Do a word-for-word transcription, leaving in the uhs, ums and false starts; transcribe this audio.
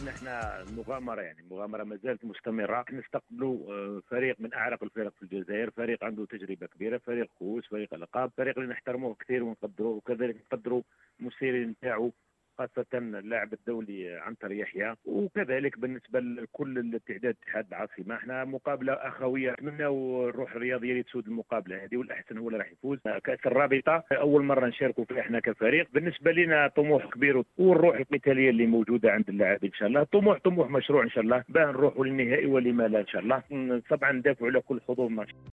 لنا احنا المغامره، يعني المغامره ما زالت مستمره. نستقبلوا فريق من اعرق الفرق في الجزائر، فريق عنده تجربه كبيره، فريق كؤوس، فريق القاب، فريق اللي نحترموه كثير ونقدروه، وكذلك نقدروا المسيرين نتاعو، خاصة اللاعب الدولي عنتر يحيى، وكذلك بالنسبة لكل الاتحاد اتحاد العاصمة. احنا مقابلة أخوية، نتمنى الروح الرياضية اللي تسود المقابلة هذه، والأحسن هو اللي راح يفوز. كأس الرابطة أول مرة نشاركوا فيها احنا كفريق، بالنسبة لنا طموح كبير، والروح القتالية اللي موجودة عند اللاعب إن شاء الله، طموح طموح مشروع إن شاء الله، باه نروحوا للنهائي ولما لا إن شاء الله. طبعا ندافعوا على كل حظوظنا.